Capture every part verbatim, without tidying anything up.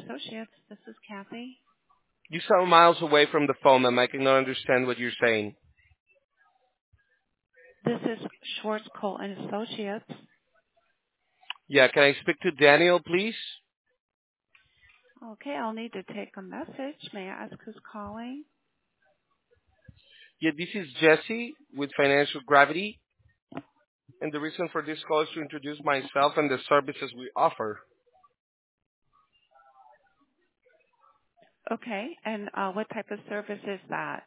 Associates. This is Kathy. You sound miles away from the phone, ma'am. I cannot understand what you're saying. This is Schwartz Cole and Associates. Yeah, can I speak to Daniel, please? Okay, I'll need to take a message. May I ask who's calling? Yeah, this is Jesse with Financial Gravity, and the reason for this call is to introduce myself and the services we offer. Okay, and uh, what type of service is that?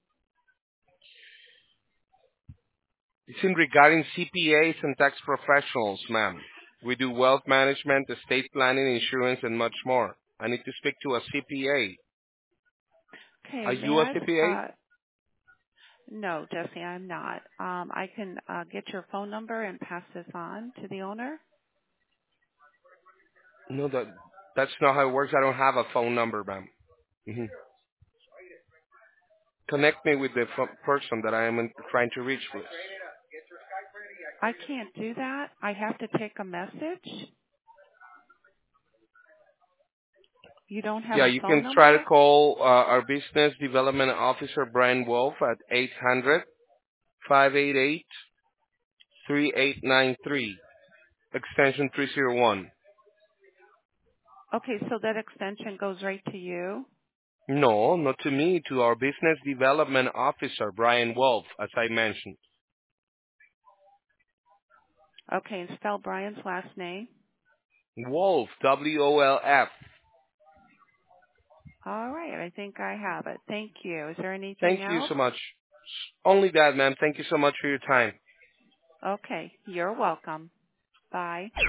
It's in regarding C P As and tax professionals, ma'am. We do wealth management, estate planning, insurance, and much more. I need to speak to a C P A. Are Okay, may you a I? C P A? Uh, no, Jesse, I'm not. Um, I can uh, get your phone number and pass this on to the owner. No, that that's not how it works. I don't have a phone number, ma'am. hmm Connect me with the f- person that I am in- trying to reach, please. I can't do that. I have to take a message. You don't have Yeah, a you phone can try to number? call uh, our business development officer, Brian Wolf, at eight hundred, five eight eight, three eight nine three, extension three zero one. Okay, so that extension goes right to you. No, not to me, to our business development officer, Brian Wolf, as I mentioned. Okay, and spell Brian's last name. Wolf, W O L F. All right, I think I have it. Thank you. Is there anything Thank you else? so much. Only that, ma'am. Thank you so much for your time. Okay, you're welcome. Bye.